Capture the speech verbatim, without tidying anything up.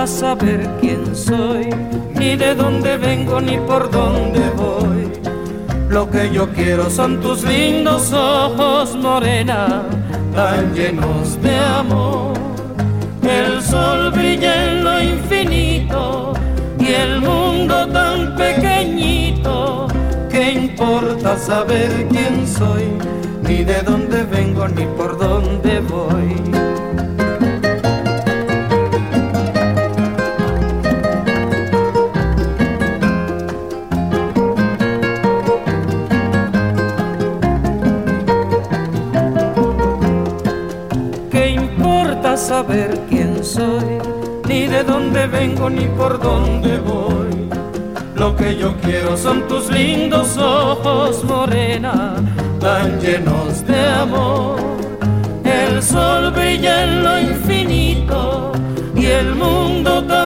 importa saber quién soy, ni de dónde vengo, ni por dónde voy. Lo que yo quiero son tus lindos ojos, morena, tan llenos de amor. El sol brilla en lo infinito y el mundo tan pequeñito. ¿Qué importa saber quién soy, ni de dónde vengo, ni por dónde voy? ¿Qué importa saber quién soy, ni de dónde vengo, ni por dónde voy? Lo que yo quiero son tus lindos ojos, morena, tan llenos de amor. El sol brilla en lo infinito y el mundo tan